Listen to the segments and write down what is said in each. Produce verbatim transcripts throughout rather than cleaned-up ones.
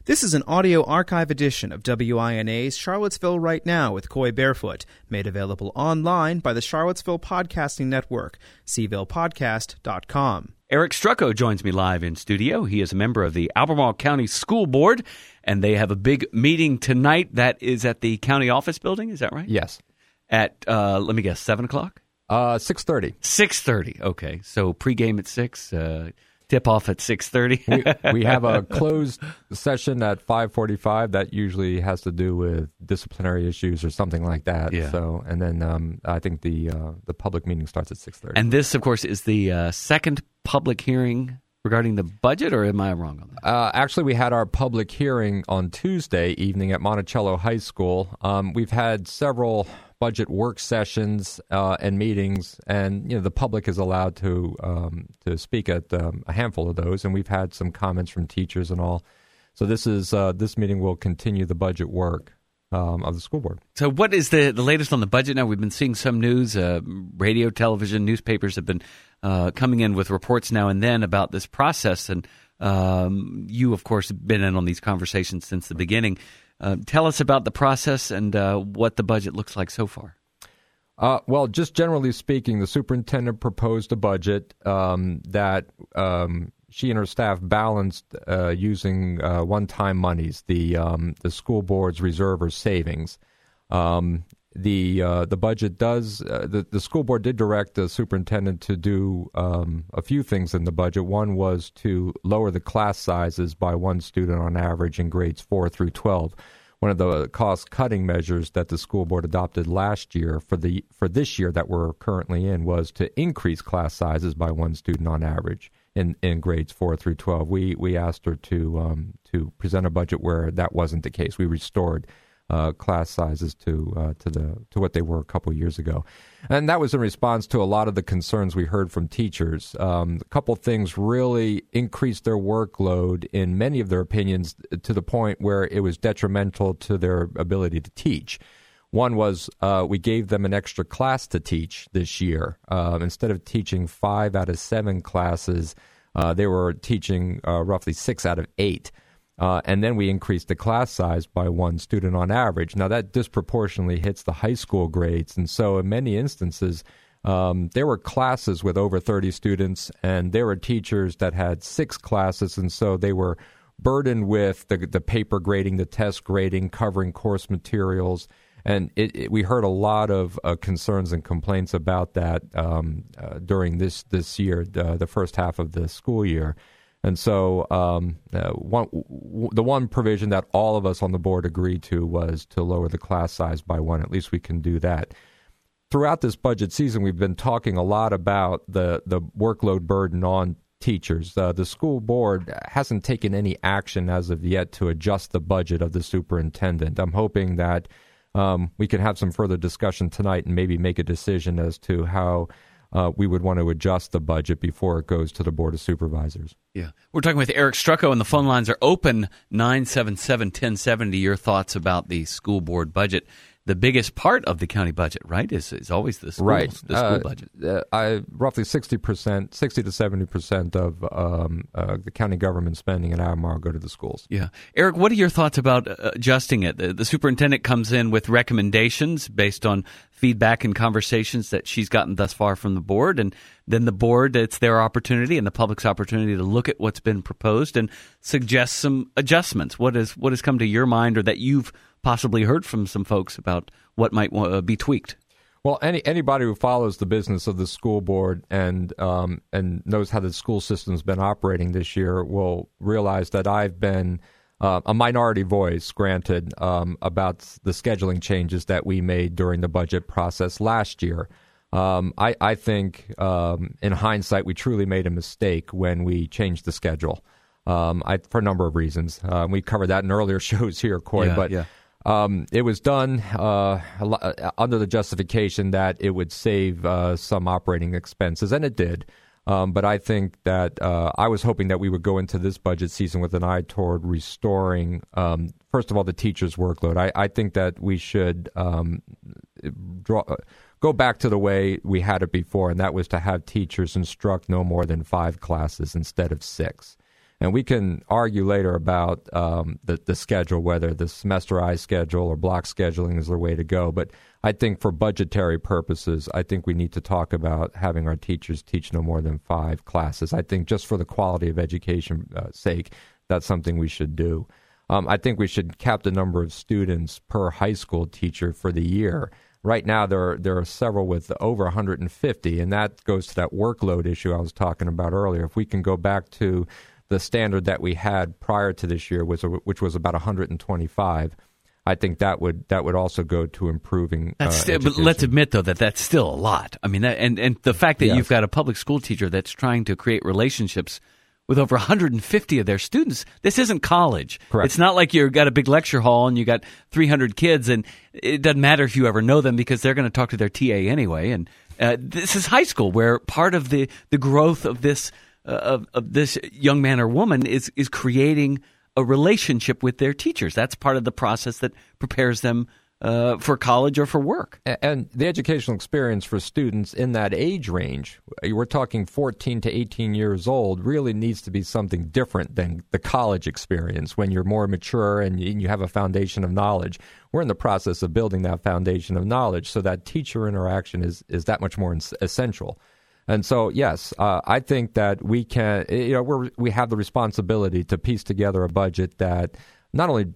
This is an audio archive edition of W I N A's Charlottesville Right Now with Coy Barefoot, made available online by the Charlottesville Podcasting Network, c ville podcast dot com. Eric Strucco joins me live in studio. He is a member of the Albemarle County School Board, and they have a big meeting tonight that is at the county office building. Is that right? Yes. At, uh, let me guess, seven o'clock? Uh, six thirty. six thirty, okay. So pregame at six, uh, tip-off at six thirty. we, we have a closed session at five forty-five that usually has to do with disciplinary issues or something like that. Yeah. So, and then um, I think the uh, the public meeting starts at six thirty. And this, of course, is the uh, second public hearing regarding the budget, or am I wrong on that? Uh, actually, we had our public hearing on Tuesday evening at Monticello High School. Um, we've had several budget work sessions uh, and meetings, and you know the public is allowed to um, to speak at um, a handful of those, and we've had some comments from teachers and all. So this is uh, this meeting will continue the budget work um, of the school board. So what is the, the latest on the budget now? We've been seeing some news, uh, radio, television, newspapers have been uh, coming in with reports now and then about this process, and um, you, of course, have been in on these conversations since the beginning. Uh, tell us about the process and uh, what the budget looks like so far. Uh, well, just generally speaking, the superintendent proposed a budget um, that um, she and her staff balanced uh, using uh, one-time monies, the um, the school board's reserve or savings. Um, the uh, the budget does uh, the the school board did direct the superintendent to do um, a few things in the budget. One was to lower the class sizes by one student on average in grades four through twelve. One of the cost-cutting measures that the school board adopted last year for the for this year that we're currently in was to increase class sizes by one student on average in, in grades four through twelve. We we asked her to um, to present a budget where that wasn't the case. We restored Uh, class sizes to uh, to the to what they were a couple years ago, and that was in response to a lot of the concerns we heard from teachers. Um, a couple things really increased their workload in many of their opinions to the point where it was detrimental to their ability to teach. One was uh, we gave them an extra class to teach this year. Uh, instead of teaching five out of seven classes, uh, they were teaching uh, roughly six out of eight. Uh, and then we increased the class size by one student on average. Now, that disproportionately hits the high school grades. And so in many instances, um, there were classes with over thirty students, and there were teachers that had six classes. And so they were burdened with the, the paper grading, the test grading, covering course materials. And it, it, we heard a lot of uh, concerns and complaints about that um, uh, during this, this year, uh, the first half of the school year. And so um, uh, one, w- the one provision that all of us on the board agreed to was to lower the class size by one. At least we can do that. Throughout this budget season, we've been talking a lot about the, the workload burden on teachers. Uh, the school board hasn't taken any action as of yet to adjust the budget of the superintendent. I'm hoping that um, we can have some further discussion tonight and maybe make a decision as to how Uh, we would want to adjust the budget before it goes to the Board of Supervisors. Yeah. We're talking with Eric Strucco, and the phone lines are open, nine seven seven, one oh seven oh. Your thoughts about the school board budget. The biggest part of the county budget, right, is, is always the school, right. the school uh, budget. Uh, I, roughly sixty percent, sixty to seventy percent of um, uh, the county government spending in Albemarle go to the schools. Yeah. Eric, what are your thoughts about uh, adjusting it? The, the superintendent comes in with recommendations based on feedback and conversations that she's gotten thus far from the board, and then the board, it's their opportunity and the public's opportunity to look at what's been proposed and suggest some adjustments. What is what has come to your mind, or that you've possibly heard from some folks about what might uh, be tweaked? Well, any anybody who follows the business of the school board and um, and knows how the school system's been operating this year will realize that I've been uh, a minority voice, granted, um, about the scheduling changes that we made during the budget process last year. Um, I, I think, um, in hindsight, we truly made a mistake when we changed the schedule um, I, for a number of reasons. Uh, we covered that in earlier shows here, Coy, yeah, but yeah. Um, it was done uh, under the justification that it would save uh, some operating expenses, and it did. Um, but I think that uh, I was hoping that we would go into this budget season with an eye toward restoring, um, first of all, the teachers' workload. I, I think that we should um, draw, go back to the way we had it before, and that was to have teachers instruct no more than five classes instead of six. And we can argue later about um, the, the schedule, whether the semesterized schedule or block scheduling is the way to go. But I think for budgetary purposes, I think we need to talk about having our teachers teach no more than five classes. I think just for the quality of education uh, sake, that's something we should do. Um, I think we should cap the number of students per high school teacher for the year. Right now, there are, there are several with over one hundred fifty, and that goes to that workload issue I was talking about earlier. If we can go back to the standard that we had prior to this year, was which was about one hundred twenty-five, I think that would that would also go to improving. That's uh, still, but let's admit though that that's still a lot. I mean, that, and and the fact that yes. you've got a public school teacher that's trying to create relationships with over one hundred fifty of their students, this isn't college. Correct. It's not like you've got a big lecture hall and you got three hundred kids, and it doesn't matter if you ever know them because they're going to talk to their T A anyway. And uh, this is high school, where part of the, the growth of this uh, of, of this young man or woman is is creating a relationship with their teachers. That's part of the process that prepares them uh, for college or for work. And the educational experience for students in that age range, we're talking fourteen to eighteen years old, really needs to be something different than the college experience when you're more mature and you have a foundation of knowledge. We're in the process of building that foundation of knowledge, so that teacher interaction is, is that much more essential. And so, yes, uh, I think that we can, you know, we're, we have the responsibility to piece together a budget that not only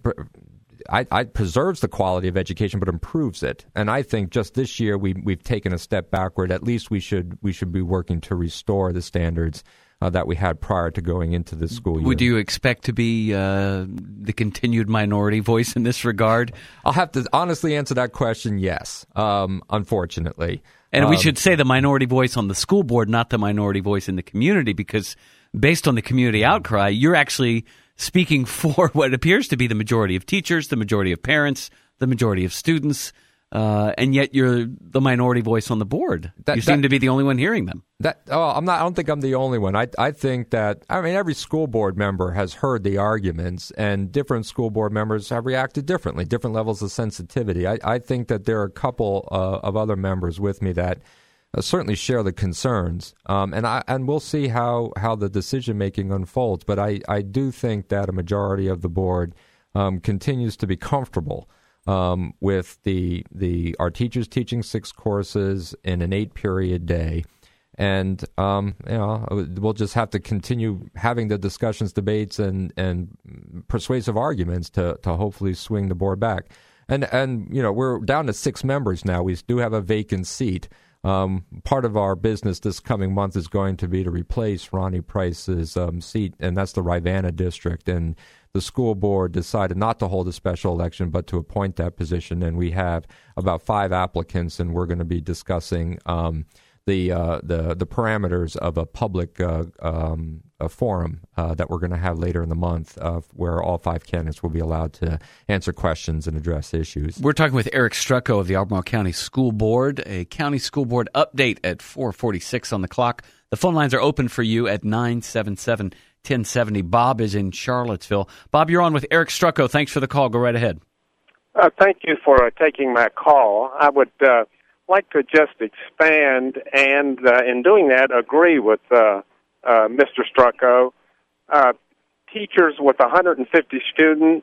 I, I preserves the quality of education, but improves it. And I think just this year we, we've taken a step backward. At least we should we should be working to restore the standards uh, that we had prior to going into the school year. Would you expect to be uh, the continued minority voice in this regard? I'll have to honestly answer that question, yes, um, unfortunately. And um, we should say the minority voice on the school board, not the minority voice in the community, because based on the community outcry, you're actually speaking for what appears to be the majority of teachers, the majority of parents, the majority of students, uh, and yet you're the minority voice on the board. That, you seem that, to be the only one hearing them. That oh, I'm not. I don't think I'm the only one. I I think that I mean every school board member has heard the arguments, and different school board members have reacted differently, different levels of sensitivity. I, I think that there are a couple uh, of other members with me that Uh, certainly share the concerns, um, and I and we'll see how, how the decision making unfolds. But I, I do think that a majority of the board um, continues to be comfortable um, with the the our teachers teaching six courses in an eight period day, and um, you know we'll just have to continue having the discussions, debates, and and persuasive arguments to to hopefully swing the board back. And and you know we're down to six members now. We do have a vacant seat. Um, part of our business this coming month is going to be to replace Ronnie Price's um, seat, and that's the Rivanna district. And the school board decided not to hold a special election, but to appoint that position. And we have about five applicants, and we're going to be discussing um, the uh, the the parameters of a public uh, um, a forum uh, that we're going to have later in the month, uh, where all five candidates will be allowed to answer questions and address issues. We're talking with Eric Strucko of the Albemarle County School Board. A county school board update at four forty-six on the clock. The phone lines are open for you at nine seven seven, one oh seven oh. Bob is in Charlottesville. Bob, you're on with Eric Strucko. Thanks for the call. Go right ahead. Uh, thank you for uh, taking my call. I would uh, like to just expand and, uh, in doing that, agree with uh, uh, Mister Strucko. Uh, teachers with one hundred fifty students,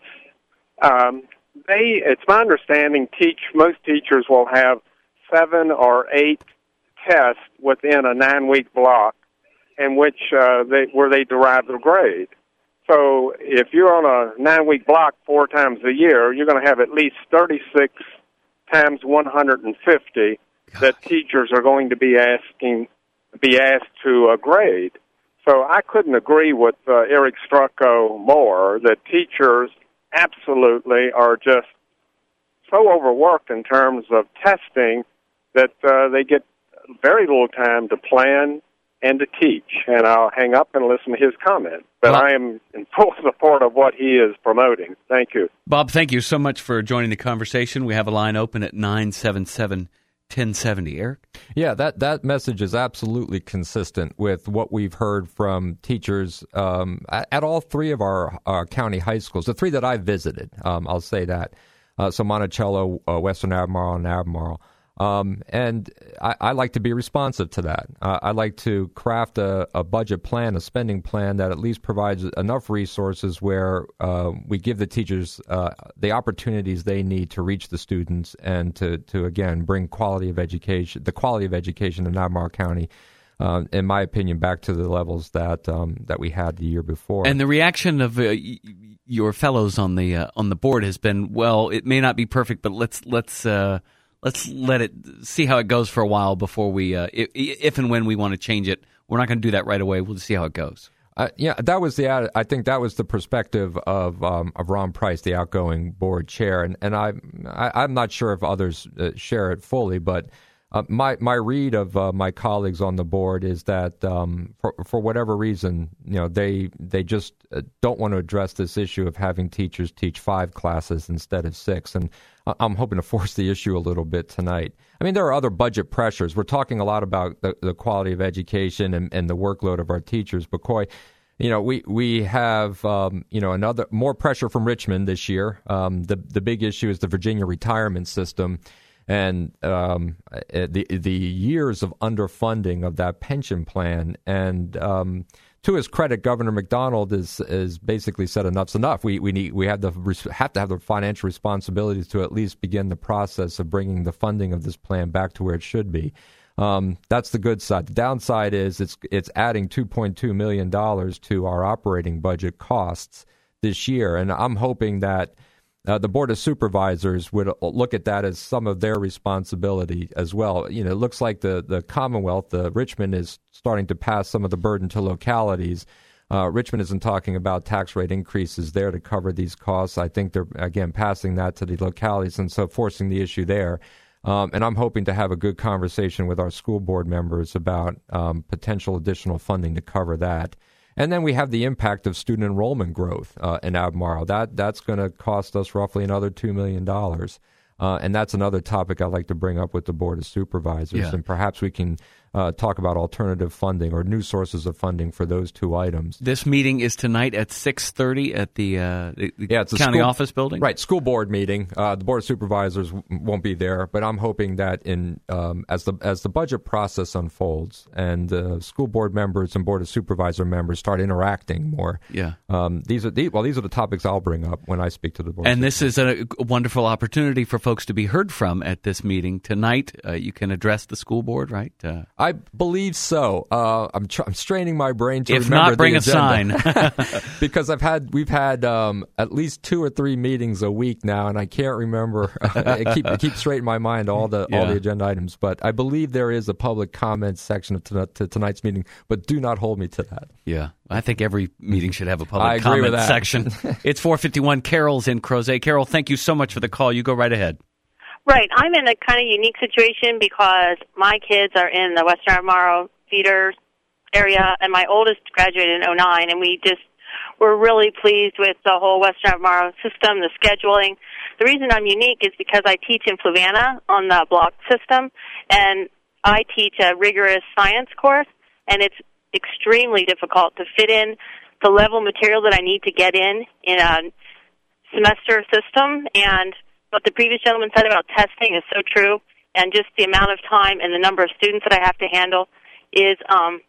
um, they, it's my understanding, teach most teachers will have seven or eight tests within a nine-week block in which uh, they where they derive their grade. So if you're on a nine-week block four times a year, you're going to have at least thirty-six times one hundred fifty Gosh. That teachers are going to be asking, be asked to uh, grade. So I couldn't agree with uh, Eric Strucko more that teachers absolutely are just so overworked in terms of testing that uh, they get very little time to plan and to teach. And I'll hang up and listen to his comment. But Bob, I am in full support of what he is promoting. Thank you. Bob, thank you so much for joining the conversation. We have a line open at nine seven seven, one oh seven oh. Eric? Yeah, that, that message is absolutely consistent with what we've heard from teachers um, at, at all three of our, our county high schools, the three that I've visited, um, I'll say that. Uh, so Monticello, uh, Western Albemarle, and Albemarle. Um, and I, I like to be responsive to that. Uh, I like to craft a, a budget plan, a spending plan that at least provides enough resources where uh, we give the teachers uh, the opportunities they need to reach the students and to, to again, bring quality of education, the quality of education in Albemarle County, uh, in my opinion, back to the levels that um, that we had the year before. And the reaction of uh, y- your fellows on the uh, on the board has been, well, it may not be perfect, but let's let's. Uh, Let's let it see how it goes for a while before we, uh, if, if and when we want to change it. We're not going to do that right away. We'll just see how it goes. Uh, yeah, that was the. I think that was the perspective of um, of Ron Price, the outgoing board chair, and and I, I I'm not sure if others uh, share it fully, but uh, my my read of uh, my colleagues on the board is that um, for for whatever reason, you know, they they just don't want to address this issue of having teachers teach five classes instead of six, and I'm hoping to force the issue a little bit tonight. I mean, there are other budget pressures. We're talking a lot about the, the quality of education and, and the workload of our teachers. But, Coy, you know, we we have um, you know another more pressure from Richmond this year. Um, the the big issue is the Virginia retirement system, and um, the the years of underfunding of that pension plan. And um, to his credit, Governor McDonald is is basically said enough's enough. We we need we have the have to have the financial responsibilities to at least begin the process of bringing the funding of this plan back to where it should be. Um, that's the good side. The downside is it's it's adding two point two million dollars to our operating budget costs this year, and I'm hoping that uh, the Board of Supervisors would look at that as some of their responsibility as well. You know, it looks like the, the Commonwealth, the Richmond, is starting to pass some of the burden to localities. Uh, Richmond isn't talking about tax rate increases there to cover these costs. I think they're, again, passing that to the localities and so forcing the issue there. Um, and I'm hoping to have a good conversation with our school board members about um, potential additional funding to cover that. And then we have the impact of student enrollment growth uh, in Albemarle. That that's going to cost us roughly another two million dollars. Uh, and that's another topic I'd like to bring up with the Board of Supervisors. Yeah. And perhaps we can uh, talk about alternative funding or new sources of funding for those two items. This meeting is tonight at six thirty at the, uh, the yeah, it's county school, office building? Right, school board meeting. Uh, the Board of Supervisors w- won't be there, but I'm hoping that in um, as the as the budget process unfolds and uh, school board members and Board of Supervisor members start interacting more, yeah. um, these are the, well, these are the topics I'll bring up when I speak to the Board. And this is a, a wonderful opportunity for folks to be heard from at this meeting tonight. Uh, you can address the school board, right? Uh, I believe so. Uh, I'm, tr- I'm straining my brain to if remember not, bring the a sign. because I've had we've had um, at least two or three meetings a week now, and I can't remember. I keep I keep straight in my mind all the yeah. all the agenda items. But I believe there is a public comment section of to, to tonight's meeting. But do not hold me to that. Yeah, I think every meeting should have a public I agree comment with that. section. It's four fifty-one. Carol's in Crozet. Carol, thank you so much for the call. You go right ahead. Right. I'm in a kind of unique situation because my kids are in the Western Albemarle feeder area, and my oldest graduated in oh nine, and we just were really pleased with the whole Western Albemarle system, the scheduling. The reason I'm unique is because I teach in Fluvanna on the block system, and I teach a rigorous science course, and it's extremely difficult to fit in the level of material that I need to get in in a semester system. And what the previous gentleman said about testing is so true, and just the amount of time and the number of students that I have to handle is um,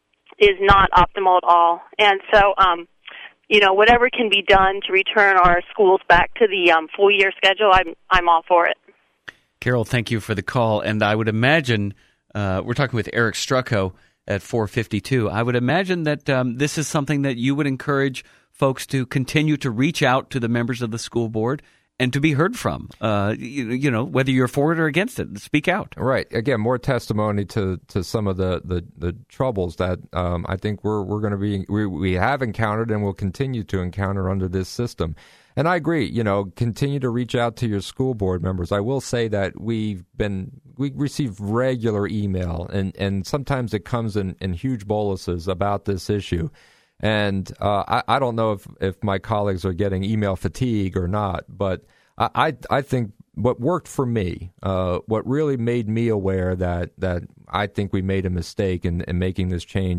is not optimal at all. And so, um, you know, whatever can be done to return our schools back to the um, full year schedule, I'm I'm all for it. Carol, thank you for the call. And I would imagine uh, we're talking with Eric Strucko at four fifty-two. I would imagine that um, this is something that you would encourage folks to continue to reach out to the members of the school board and to be heard from, uh, you, you know, whether you're for it or against it, speak out. Right. Again, more testimony to, to some of the, the, the troubles that um, I think we're we're going to be we we have encountered and will continue to encounter under this system. And I agree. You know, continue to reach out to your school board members. I will say that we've been we receive regular email, and, and sometimes it comes in, in huge boluses about this issue. And uh, I, I don't know if, if my colleagues are getting email fatigue or not, but I, I, I think what worked for me, uh, what really made me aware that, that I think we made a mistake in, in making this change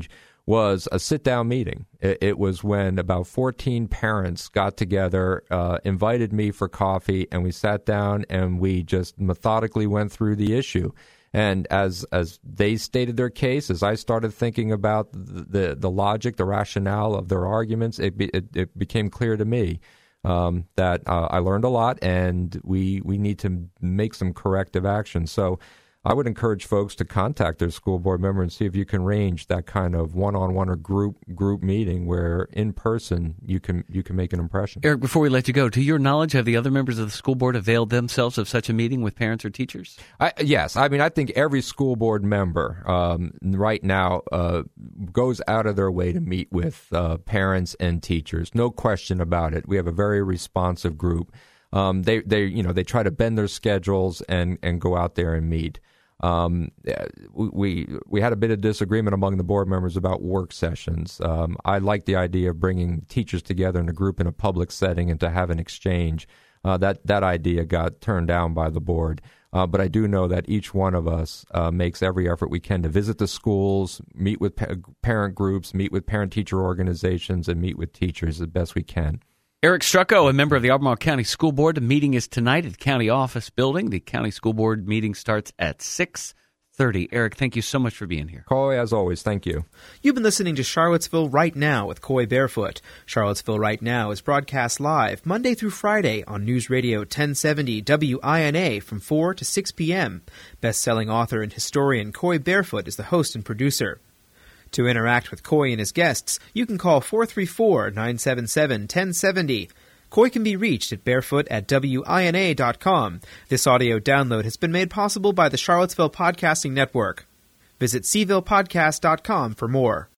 was a sit-down meeting. It, it was when about fourteen parents got together, uh, invited me for coffee, and we sat down and we just methodically went through the issue. And as as they stated their case, as I started thinking about the the, the logic, the rationale of their arguments, it, be, it, it became clear to me um, that uh, I learned a lot, and we we need to make some corrective action. So I would encourage folks to contact their school board member and see if you can arrange that kind of one-on-one or group group meeting where in person you can you can make an impression. Eric, before we let you go, to your knowledge, have the other members of the school board availed themselves of such a meeting with parents or teachers? I, yes. I mean, I think every school board member um, right now uh, goes out of their way to meet with uh, parents and teachers. No question about it. We have a very responsive group. Um, they, they, you know, they try to bend their schedules and, and go out there and meet. Um, we we had a bit of disagreement among the board members about work sessions. Um, I like the idea of bringing teachers together in a group in a public setting and to have an exchange. Uh, that that idea got turned down by the board. Uh, but I do know that each one of us uh, makes every effort we can to visit the schools, meet with pa- parent groups, meet with parent-teacher organizations, and meet with teachers as best we can. Eric Strucko, a member of the Albemarle County School Board. The meeting is tonight at the county office building. The county school board meeting starts at six thirty. Eric, thank you so much for being here. Coy, as always, thank you. You've been listening to Charlottesville Right Now with Coy Barefoot. Charlottesville Right Now is broadcast live Monday through Friday on News Radio ten seventy W I N A from four to six p.m. Best-selling author and historian Coy Barefoot is the host and producer. To interact with Coy and his guests, you can call four three four, nine seven seven, one zero seven zero. Coy can be reached at barefoot at W I N A dot com. This audio download has been made possible by the Charlottesville Podcasting Network. Visit C ville podcast dot com for more.